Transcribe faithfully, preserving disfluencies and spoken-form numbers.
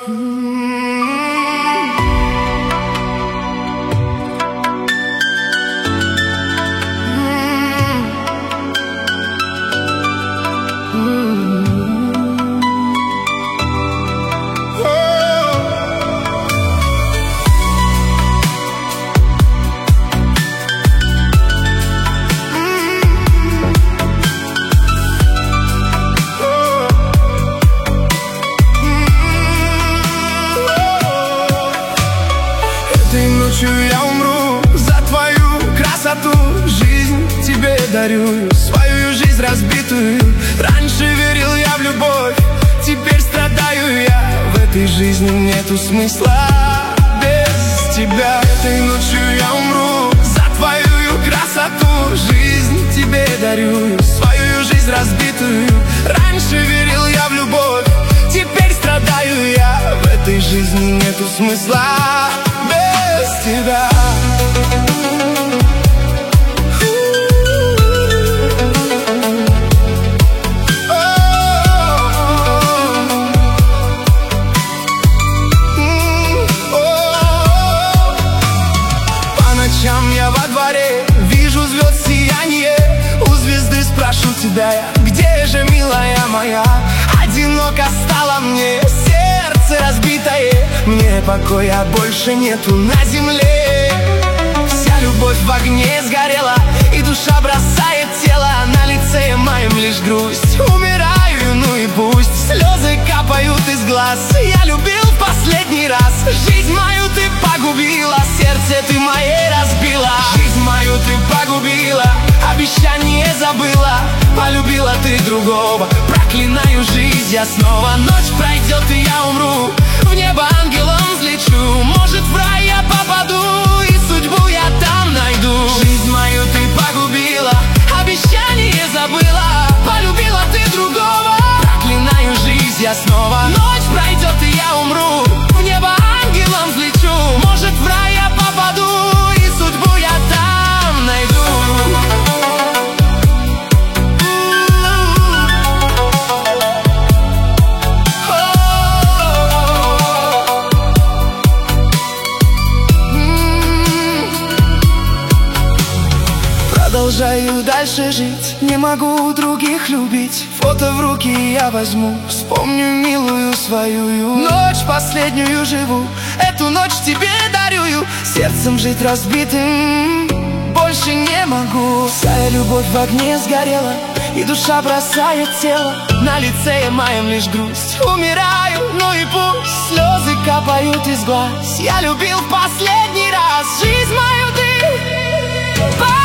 Я умру за твою красоту, жизнь тебе дарю, свою жизнь разбитую. Раньше верил я в любовь, теперь страдаю я. В этой жизни нету смысла без тебя. Этой ночью я умру за твою красоту, жизнь тебе дарю, свою жизнь разбитую. Раньше верил я в любовь, теперь страдаю я. В этой жизни нету смысла без тебя. По ночам я во дворе вижу звезд сияние. У звезды спрошу тебя я: где же, милая моя? Одиноко стало мне, сердце разбитое, мне покоя больше нету на земле. Вся любовь в огне сгорела, и душа бросает тело. На лице моем лишь грусть, умираю, ну и пусть. Слезы капают из глаз, я любил в последний раз. Жизнь мою ты погубила, сердце ты мое разбила. Жизнь мою ты погубила, обещание забыла. Полюбила ты другого, проклинаю жизнь я снова. Ночь пройдет и я умру, в небо ангелом взлечу. Может, в рай я попаду, и судьбу я там найду. Жизнь мою ты погубила, обещание забыла. Полюбила ты другого, проклинаю жизнь я снова. Ночь пройдет и я умру, в небо ангелом взлечу. Может, в рай я попаду, и судьбу я там найду. Продолжаю дальше жить, не могу других любить. Фото в руки я возьму, вспомню милую свою. Ночь последнюю живу, эту ночь тебе дарю. Сердцем жить разбитым больше не могу. Вся любовь в огне сгорела, и душа бросает тело. На лице моем лишь грусть, умираю, ну и пусть. Слезы капают из глаз, я любил в последний раз. Жизнь мою ты